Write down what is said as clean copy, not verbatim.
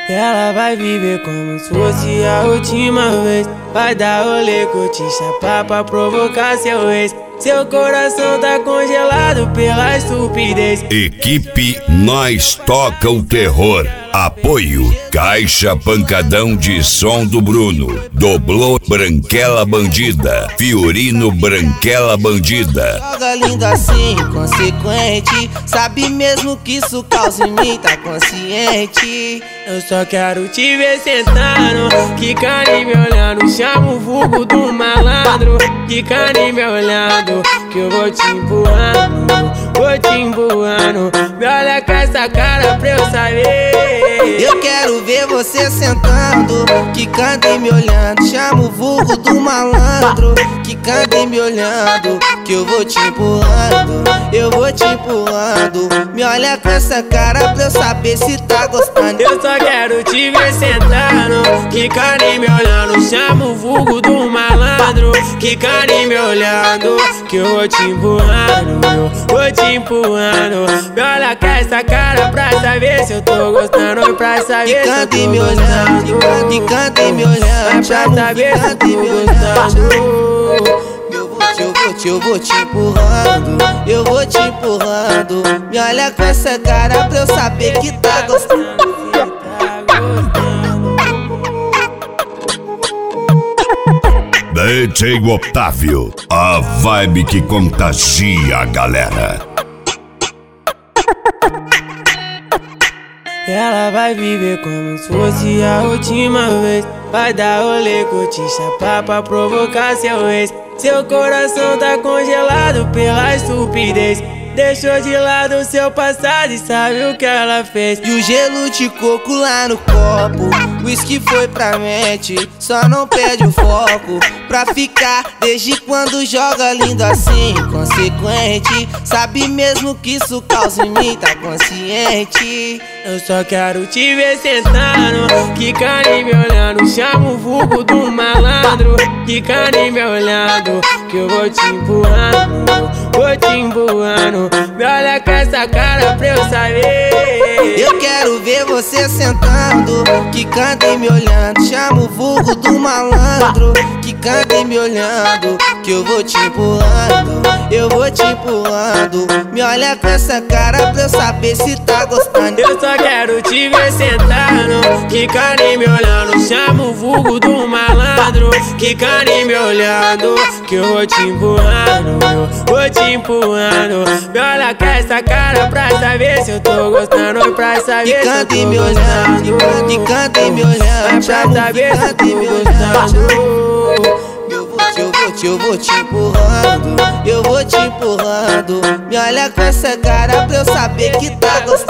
Ela vai viver como se fosse a última vez. Vai dar rolê, curtir, chapar pra provocar seu ex. Seu coração tá congelado pela estupidez. Equipe Nós Toca o Terror. Apoio Caixa Pancadão de Som do Bruno. Doblô Branquela Bandida. Fiorino Branquela Bandida. Joga lindo assim, consequente. Sabe mesmo que isso causa em mim, tá consciente. Eu só quero te ver sentando, quicando e me olhando. Chama o vulgo do malandro, quicando e me olhando. Que eu vou te empurrando, vou te empurrando. Me olha com essa cara pra eu saber. Eu quero ver você sentando, quicando e me olhando. Chama o vulgo do malandro, quicando e me olhando. Que eu vou te empurrando, eu vou te empurrando. Me olha com essa cara pra eu saber se tá gostando. Eu só quero te ver sentando, quicando e me olhando. Chama o vulgo do malandro, quicando e me olhando. Que eu vou te empurrando, eu vou te empurrando. Me olha com essa cara pra saber se eu tô gostando. Pra saber se eu Quicando e tô me olhando, gostando. quicando e me olhando. Pra saber se eu tô gostando. Eu vou te empurrando, eu vou te empurrando. Me olha com essa cara pra eu saber que tá gostando. DJ Otávio, a vibe que contagia a galera. Ela vai viver como se fosse a última vez. Vai dar rolê, curtir, chapar pra provocar seu ex. Seu coração tá congelado pela estupidez. Deixou de lado seu passado e sabe o que ela fez. E o gelo de coco lá no copo, whisky foi pra mente, só não perde o foco. Pra ficar desde quando joga lindo assim, consequente. Sabe mesmo que isso causa em mim, tá consciente. Eu só quero te ver sentando, quicando e me olhando. Chama o vulgo do malandro, quicando e me olhando. Que eu vou te empurrando, vou te empurrando. Me olha com essa cara pra eu saber. Eu quero ver você sentando, quicando e me olhando. Chama o vulgo do malandro, quicando e me olhando. Que eu vou te empurrando, eu vou te empurrando. Me olha com essa cara pra eu saber se tá gostando. Eu só quero te ver sentando, quicando e me olhando. Chama o vulgo do malandro, quicando e me olhando. Que eu vou te empurrando, eu vou te empurrando. Me olha com essa cara pra saber se eu tô gostando. Pra saber se eu Quicando tô e me olhando, gostando. quicando e me olhando. Pra saber se eu tô gostando. Eu vou te empurrando, eu vou te empurrando. Me olha com essa cara pra eu saber que tá gostando.